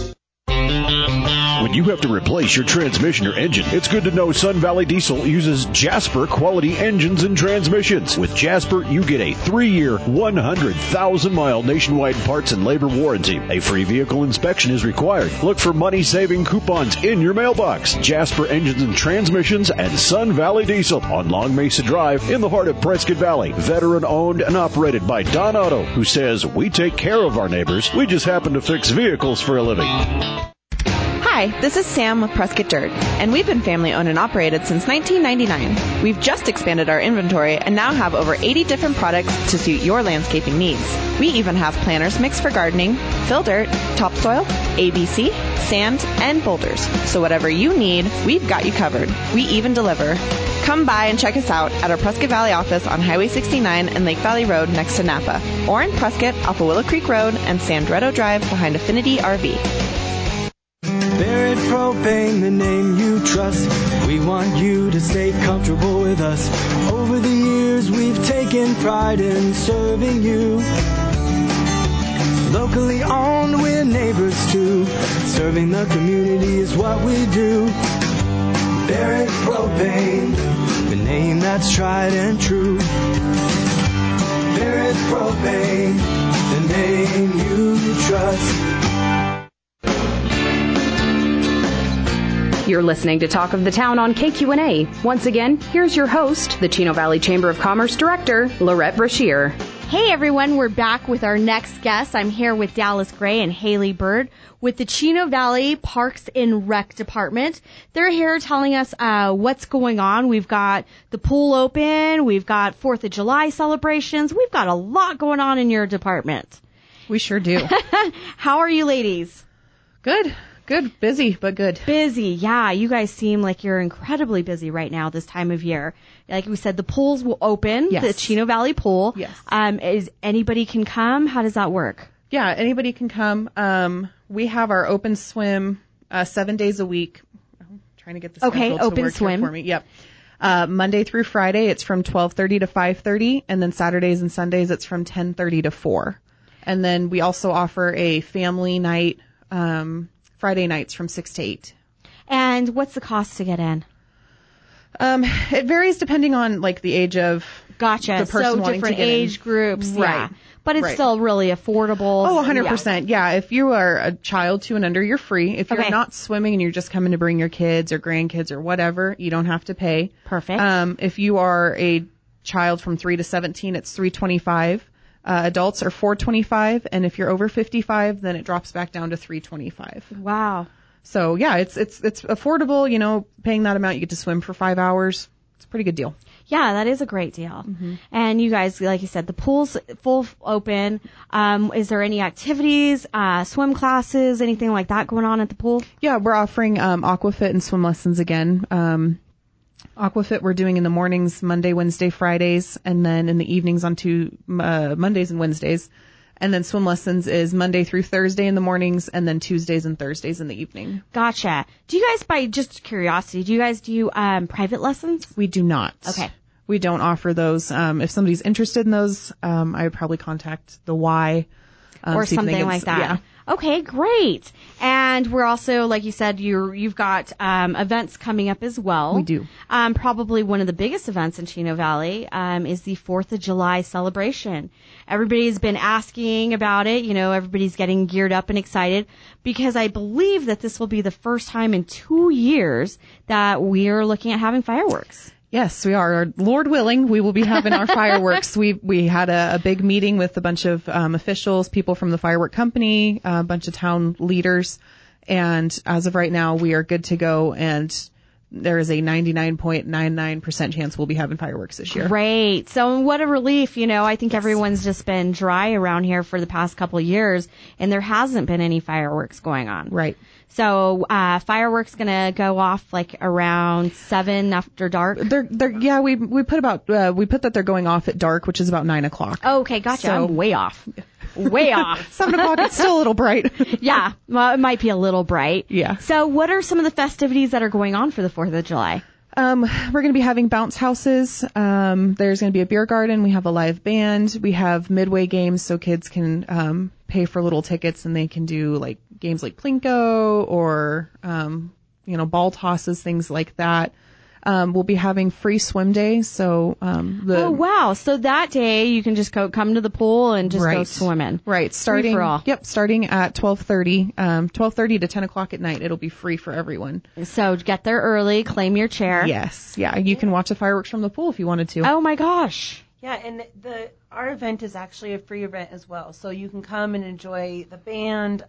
When you have to replace your transmission or engine, it's good to know Sun Valley Diesel uses Jasper quality engines and transmissions. With Jasper, you get a 3-year, 100,000-mile nationwide parts and labor warranty. A free vehicle inspection is required. Look for money-saving coupons in your mailbox. Jasper Engines and Transmissions and Sun Valley Diesel on Long Mesa Drive in the heart of Prescott Valley. Veteran-owned and operated by Don Otto, who says, we take care of our neighbors. We just happen to fix vehicles for a living. Hi, this is Sam with Prescott Dirt, and we've been family owned and operated since 1999. We've just expanded our inventory and now have over 80 different products to suit your landscaping needs. We even have planters mixed for gardening, fill dirt, topsoil, ABC, sand, and boulders. So whatever you need, we've got you covered. We even deliver. Come by and check us out at our Prescott Valley office on Highway 69 and Lake Valley Road next to Napa, or in Prescott off of Willow Creek Road and Sandretto Drive behind Affinity RV. Barrett Propane, the name you trust. We want you to stay comfortable with us. Over the years, we've taken pride in serving you. Locally owned, we're neighbors too. Serving the community is what we do. Barrett Propane, the name that's tried and true. Barrett Propane, the name you trust. You're listening to Talk of the Town on KQNA. Once again, here's your host, the Chino Valley Chamber of Commerce Director, Lorette Brashear. Hey everyone, we're back with our next guest. I'm here with Dallas Gray and Haley Bird with the Chino Valley Parks and Rec Department. They're here telling us what's going on. We've got the pool open, we've got 4th of July celebrations, we've got a lot going on in your department. We sure do. How are you ladies? Good. Good. Busy, but good. Busy. Yeah. You guys seem like you're incredibly busy right now this time of year. Like we said, the pools will open. Yes. The Chino Valley pool. Yes. Is anybody can come? How does that work? Yeah. Anybody can come. We have our open swim, 7 days a week. I'm trying to get the schedule to open work swim here for me. Yep. Monday through Friday, it's from 12:30 to 5:30. And then Saturdays and Sundays, it's from 10:30 to 4. And then we also offer a family night, Friday nights from 6 to 8. And what's the cost to get in? It varies depending on like the age of the person wanting different to get age in. groups, right? Yeah. But it's still really affordable. Oh, 100%. Yeah. If you are a child 2 and under, you're free. If you're not swimming and you're just coming to bring your kids or grandkids or whatever, you don't have to pay. Perfect. If you are a child from 3 to 17, it's $325. Adults are $425, and if you're over 55, then it drops back down to $325. Wow. So yeah, it's affordable. You know, paying that amount, you get to swim for 5 hours. It's a pretty good deal. Yeah, that is a great deal. Mm-hmm. And you guys, like you said, the pool's full open. Is there any activities, swim classes, anything like that going on at the pool? Yeah, we're offering aquafit and swim lessons again. Aquafit we're doing in the mornings, Monday, Wednesday, Fridays, and then in the evenings on Mondays and Wednesdays. And then swim lessons is Monday through Thursday in the mornings, and then Tuesdays and Thursdays in the evening. Gotcha. Do you guys, by just curiosity, do private lessons? We do not. Okay. We don't offer those. If somebody's interested in those, I would probably contact the Y. Or something like that. Yeah. Okay, great. And we're also, like you said, you've got events coming up as well. We do. Probably one of the biggest events in Chino Valley is the 4th of July celebration. Everybody's been asking about it. You know, everybody's getting geared up and excited because I believe that this will be the first time in 2 years that we're looking at having fireworks. Yes, we are. Lord willing, we will be having our fireworks. We had a big meeting with a bunch of officials, people from the firework company, a bunch of town leaders, and as of right now, we are good to go. And there is a 99.99% chance we'll be having fireworks this year. Great. So what a relief. I think everyone's just been dry around here for the past couple of years, and there hasn't been any fireworks going on. Right. So fireworks gonna go off like around 7 after dark. We put that they're going off at dark, which is about 9 o'clock. Oh, okay, gotcha. So, I'm way off. Way off. 7 o'clock, it's still a little bright. Yeah, well, it might be a little bright. Yeah. So what are some of the festivities that are going on for the 4th of July? We're going to be having bounce houses. There's going to be a beer garden. We have a live band. We have midway games so kids can pay for little tickets and they can do like games like Plinko or ball tosses, things like that. We'll be having free swim day. So oh wow! So that day you can just come to the pool and just go swimming. Right. Starting free for all. Yep. Starting at 12:30, 12:30 to 10 o'clock at night. It'll be free for everyone. So get there early, claim your chair. Yes. Yeah. You can watch the fireworks from the pool if you wanted to. Oh my gosh. Yeah, and our event is actually a free event as well. So you can come and enjoy the band.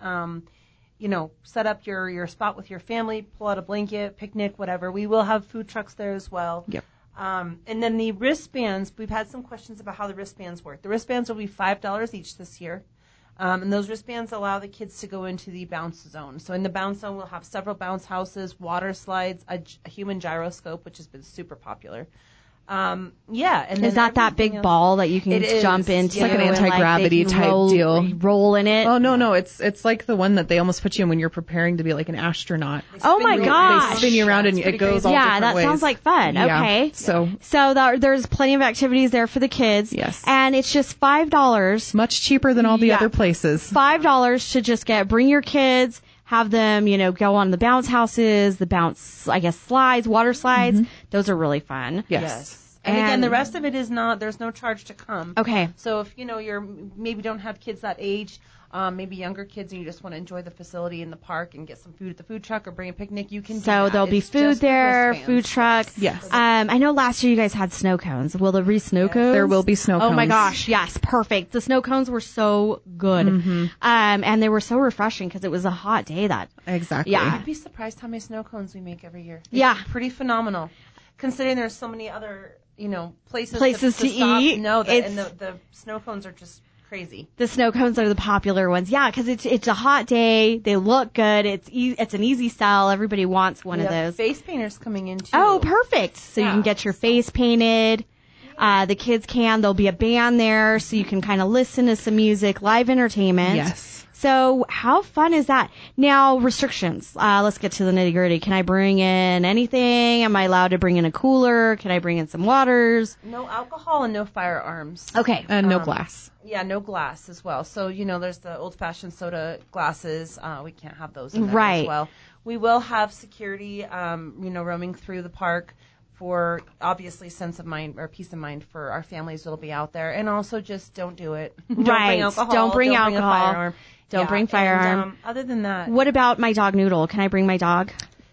Set up your spot with your family, pull out a blanket, picnic, whatever. We will have food trucks there as well. Yep. And then the wristbands, we've had some questions about how the wristbands work. The wristbands will be $5 each this year. And those wristbands allow the kids to go into the bounce zone. So in the bounce zone, we'll have several bounce houses, water slides, a human gyroscope, which has been super popular. And is that big ball that you can jump into? It's like an anti-gravity type deal. Roll in it. Oh no, it's like the one that they almost put you in when you're preparing to be like an astronaut. Oh my gosh! They spin you around and it goes all different ways. Yeah, that sounds like fun. Yeah. Okay, so there's plenty of activities there for the kids. Yes, and it's just $5. Much cheaper than all the other places. $5 to bring your kids. Have them, go on the bounce houses, the bounce, slides, water slides. Mm-hmm. Those are really fun. Yes. And again, the rest of it is there's no charge to come. Okay. So if, you're maybe don't have kids that age, maybe younger kids, and you just want to enjoy the facility in the park and get some food at the food truck or bring a picnic, you can do that. So there'll be food there, food trucks. Yes. I know last year you guys had snow cones. Will there be snow cones? There will be snow cones. Oh my gosh, yes, perfect. The snow cones were so good. Mm-hmm. And they were so refreshing because it was a hot day Exactly. Yeah. You'd be surprised how many snow cones we make every year. Yeah. It's pretty phenomenal. Considering there's so many other, places to stop. eat. No, and the snow cones are just crazy. The snow cones are the popular ones. Yeah, because it's a hot day. They look good. It's an easy sell. Everybody wants one of those. Face painters coming in too. Oh, perfect. So you can get your face painted. The kids can. There'll be a band there, so you can kind of listen to some music, live entertainment. Yes. So how fun is that? Now, restrictions. Let's get to the nitty gritty. Can I bring in anything? Am I allowed to bring in a cooler? Can I bring in some waters? No alcohol and no firearms. Okay. And no glass. Yeah, no glass as well. So, there's the old-fashioned soda glasses. We can't have those in there as well. We will have security, roaming through the park for obviously sense of mind or peace of mind for our families that'll be out there. And also just don't do it. Don't bring alcohol. Don't bring alcohol. Bring a firearm. Don't bring firearm. And, other than that. What about my dog Noodle? Can I bring my dog?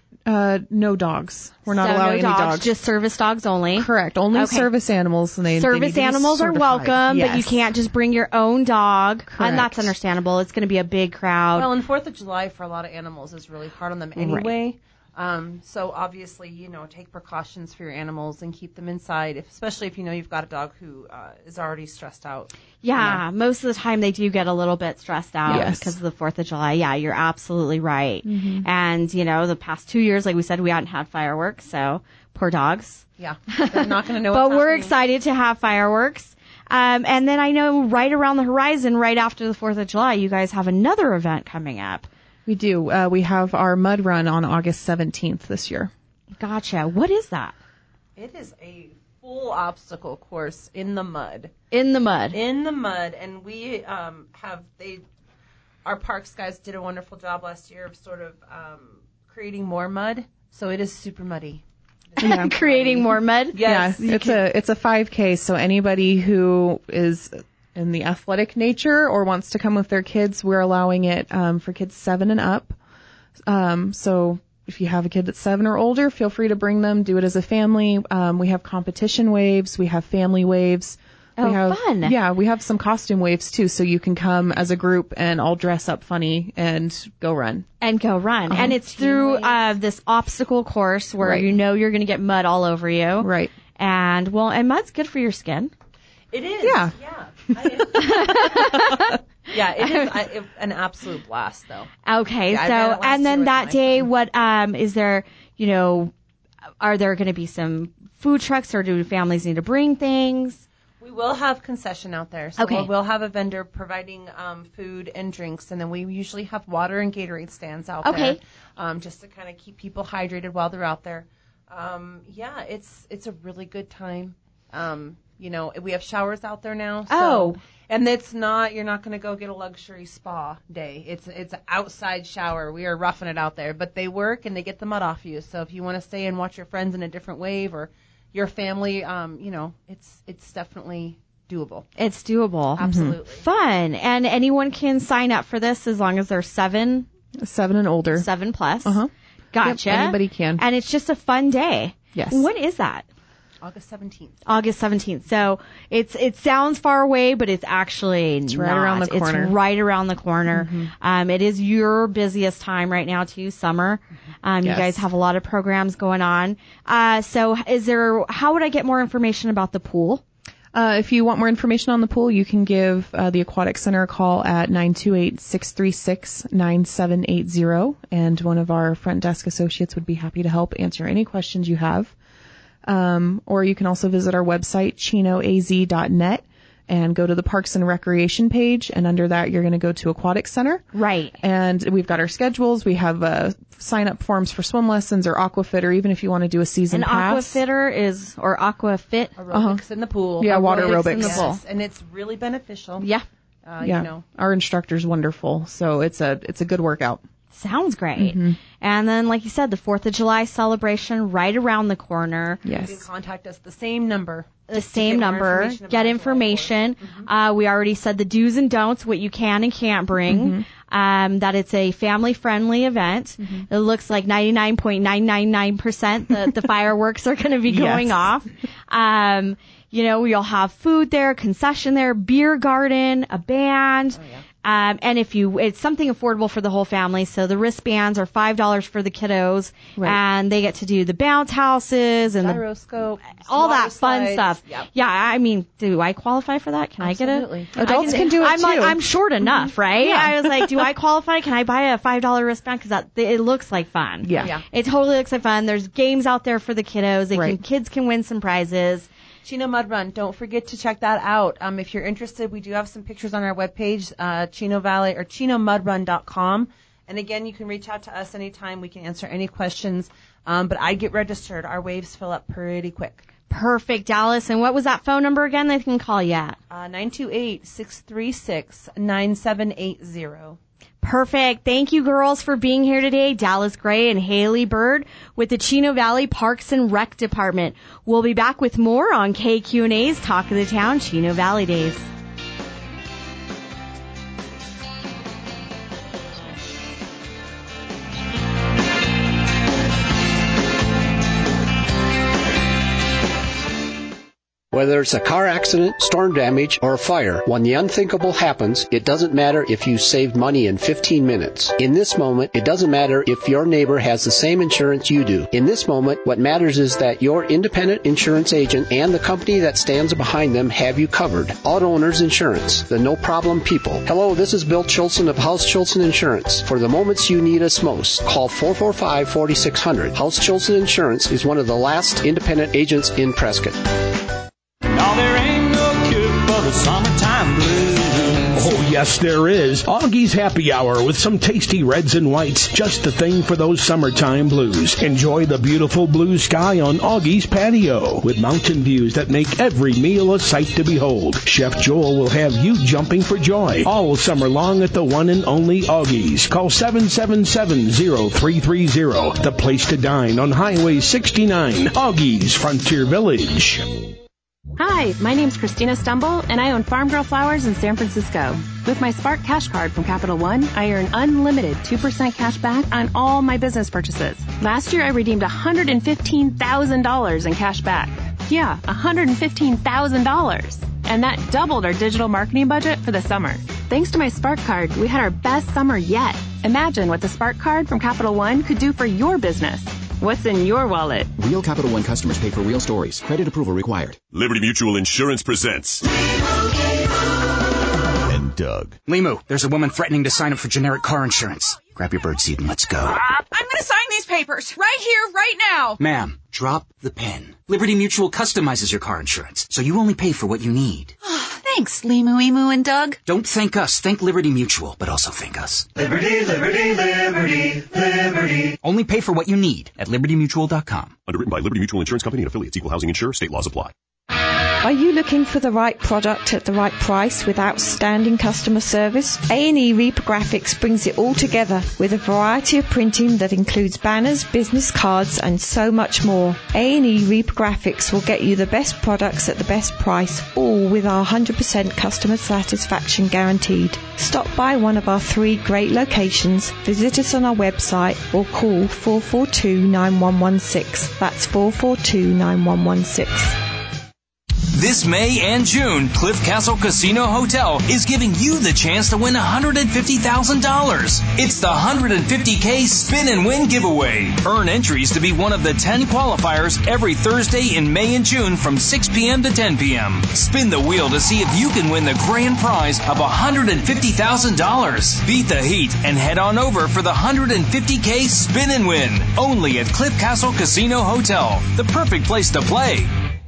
No dogs. We're not allowing any dogs. Just service dogs only. Correct. Only service animals. And service animals are welcome, but you can't just bring your own dog. Correct. And that's understandable. It's going to be a big crowd. Well, and 4th of July for a lot of animals is really hard on them anyway. So obviously, take precautions for your animals and keep them inside, especially if you've got a dog who is already stressed out. Yeah, most of the time they do get a little bit stressed out because of the 4th of July. Yeah, you're absolutely right. Mm-hmm. And, the past 2 years, like we said, we hadn't had fireworks, so poor dogs. Yeah, they're not going to know But what's we're happening. excited to have fireworks. And then I know right around the horizon, right after the 4th of July, you guys have another event coming up. We do. We have our mud run on August 17th this year. Gotcha. What is that? It is a full obstacle course in the mud. In the mud. In the mud. And we our parks guys did a wonderful job last year of sort of creating more mud. So it is super muddy. Yeah. Creating more mud? Yes. Yeah, it's a 5K, so anybody who is in the athletic nature or wants to come with their kids, we're allowing it for kids 7 and up. So if you have a kid that's 7 or older, feel free to bring them. Do it as a family. We have competition waves. We have family waves. Oh, fun. Yeah, we have some costume waves too, so you can come as a group and all dress up funny and go run. And it's through this obstacle course where you know you're going to get mud all over you. Right. And mud's good for your skin. It is. Yeah. Yeah, it is an absolute blast, though. Okay, so, and then that day, what, is there, are there going to be some food trucks, or do families need to bring things? We will have concession out there. So we'll have a vendor providing food and drinks, and then we usually have water and Gatorade stands out there just to kind of keep people hydrated while they're out there. It's a really good time. We have showers out there now. So, and you're not going to go get a luxury spa day. It's an outside shower. We are roughing it out there, but they work and they get the mud off you. So if you want to stay and watch your friends in a different wave or your family, it's definitely doable. It's doable. Absolutely. Fun. And anyone can sign up for this as long as they're 7 and older. 7 plus. Yep, Gotcha. anybody can. And it's just a fun day. Yes. When is that? August 17th. August 17th. So it sounds far away, but it's actually right around the corner. It's right around the corner. It is your busiest time right now too, summer. You guys have a lot of programs going on. So how would I get more information about the pool? If you want more information on the pool, you can give the Aquatic Center a call at 928-636-9780, and one of our front desk associates would be happy to help answer any questions you have. Or you can also visit our website, chinoaz.net, and go to the Parks and Recreation page, and under that you're going to go to Aquatic Center. Right. And we've got our schedules. We have sign-up forms for swim lessons or aquafit, or even if you want to do a season pass. Aquafit. Aerobics in the pool. Yeah, water aerobics. In the pool. And it's really beneficial. Yeah. Our instructor's wonderful, so it's a good workout. Sounds great. And then, like you said, the 4th of July celebration right around the corner. Yes. You can contact us, the same number. Get information. We already said the do's and don'ts, what you can and can't bring. That it's a family-friendly event. It looks like 99.999% that the fireworks are going to be going off. You'll have food there, concession there, beer garden, a band. And it's something affordable for the whole family. So the wristbands are $5 for the kiddos, and they get to do the bounce houses and gyroscope, all that fun stuff. Yep. Yeah, I mean, do I qualify for that? Can Absolutely. I get it? Adults can do it too. I'm short enough, right? Yeah. I was like, do I qualify? Can I buy a $5 wristband? Because it looks like fun. Yeah. It totally looks like fun. There's games out there for the kiddos. Kids can win some prizes. Chino Mud Run. Don't forget to check that out. If you're interested, we do have some pictures on our webpage, Chino Valley or ChinoMudRun.com. And again, you can reach out to us anytime. We can answer any questions. But I get registered. Our waves fill up pretty quick. Perfect, Dallas. And what was that phone number again they can call you at? 928-636-9780. Perfect. Thank you, girls, for being here today. Dallas Gray and Haley Bird with the Chino Valley Parks and Rec Department. We'll be back with more on KQNA's Talk of the Town Chino Valley Days. Whether it's a car accident, storm damage, or a fire, when the unthinkable happens, it doesn't matter if you saved money in 15 minutes. In this moment, it doesn't matter if your neighbor has the same insurance you do. In this moment, what matters is that your independent insurance agent and the company that stands behind them have you covered. Auto Owners Insurance, the no-problem people. Hello, this is Bill Chilson of House Chilson Insurance. For the moments you need us most, call 445-4600. House Chilson Insurance is one of the last independent agents in Prescott. No, there ain't no cure for the summertime blues. Oh, yes, there is. Augie's Happy Hour with some tasty reds and whites. Just the thing for those summertime blues. Enjoy the beautiful blue sky on Augie's patio with mountain views that make every meal a sight to behold. Chef Joel will have you jumping for joy all summer long at the one and only Augie's. Call 777-0330. The place to dine on Highway 69, Augie's Frontier Village. Hi, my name's Christina Stumble, and I own Farm Girl Flowers in San Francisco. With my Spark Cash Card from Capital One, I earn unlimited 2% cash back on all my business purchases. Last year, I redeemed $115,000 in cash back. Yeah, $115,000. and that doubled our digital marketing budget for the summer. Thanks to my Spark Card, we had our best summer yet. Imagine what the Spark Card from Capital One could do for your business. What's in your wallet? Real Capital One customers pay for real stories. Credit approval required. Liberty Mutual Insurance presents and Doug. Limu, there's a woman threatening to sign up for generic car insurance. Grab your birdseed and let's go. I'm going to sign these papers right here, right now. Ma'am, drop the pen. Liberty Mutual customizes your car insurance, so you only pay for what you need. Thanks, Limu, Emu, and Doug. Don't thank us. Thank Liberty Mutual, but also thank us. Liberty, liberty, liberty, liberty. Only pay for what you need at libertymutual.com. Underwritten by Liberty Mutual Insurance Company and affiliates. Equal housing insurer. State laws apply. Are you looking for the right product at the right price with outstanding customer service? A&E Reprographics brings it all together with a variety of printing that includes banners, business cards, and so much more. A&E Reprographics will get you the best products at the best price, all with our 100% customer satisfaction guaranteed. Stop by one of our 3 great locations, visit us on our website, or call 442-9116. That's 442-9116. This May and June, Cliff Castle Casino Hotel is giving you the chance to win $150,000. It's the 150K Spin and Win giveaway. Earn entries to be one of the 10 qualifiers every Thursday in May and June from 6 p.m. to 10 p.m. Spin the wheel to see if you can win the grand prize of $150,000. Beat the heat and head on over for the 150K Spin and Win. Only at Cliff Castle Casino Hotel. The perfect place to play.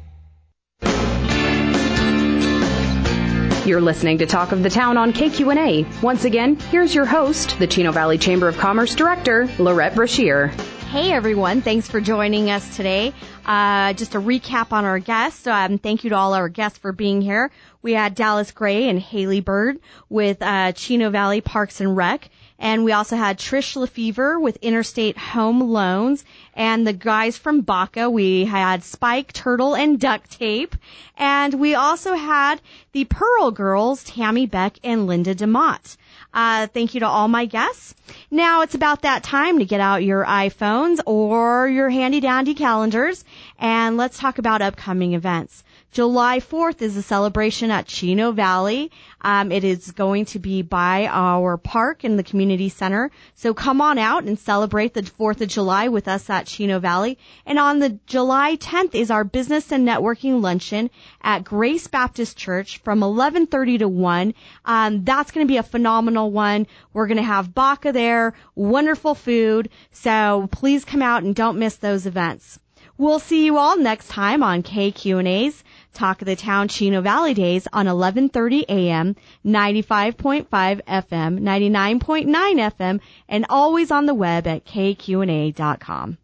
You're listening to Talk of the Town on KQNA. Once again, here's your host, the Chino Valley Chamber of Commerce Director, Lorette Brashear. Hey everyone, thanks for joining us today. Just a recap on our guests. Thank you to all our guests for being here. We had Dallas Gray and Haley Bird with Chino Valley Parks and Rec. And we also had Trish Lefevre with Interstate Home Loans. And the guys from Baca, we had Spike, Turtle, and Duct Tape. And we also had the Pearl Girls, Tammy Beck and Linda DeMott. Thank you to all my guests. Now it's about that time to get out your iPhones or your handy-dandy calendars, and let's talk about upcoming events. July 4th is a celebration at Chino Valley. It is going to be by our park in the community center. So come on out and celebrate the 4th of July with us at Chino Valley. And on the July 10th is our business and networking luncheon at Grace Baptist Church from 11:30 to 1. That's going to be a phenomenal one. We're going to have Baca there, wonderful food. So please come out and don't miss those events. We'll see you all next time on KQNA's Talk of the Town Chino Valley Days on 11:30 a.m., 95.5 FM, 99.9 FM, and always on the web at kqna.com.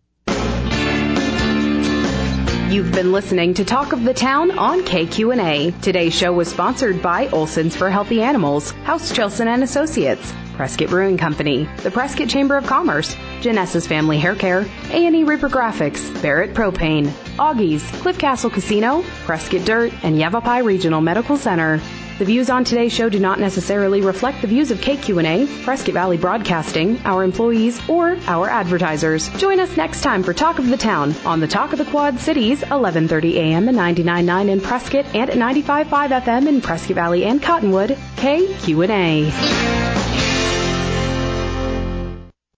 You've been listening to Talk of the Town on KQNA. Today's show was sponsored by Olson's for Healthy Animals, House Chilson and Associates, Prescott Brewing Company, the Prescott Chamber of Commerce, Janessa's Family Hair Care, A&E Reprographics, Barrett Propane, Augie's, Cliff Castle Casino, Prescott Dirt, and Yavapai Regional Medical Center. The views on today's show do not necessarily reflect the views of KQNA, Prescott Valley Broadcasting, our employees, or our advertisers. Join us next time for Talk of the Town on the Talk of the Quad Cities, 11:30 a.m. and 99.9 in Prescott and at 95.5 FM in Prescott Valley and Cottonwood, KQNA.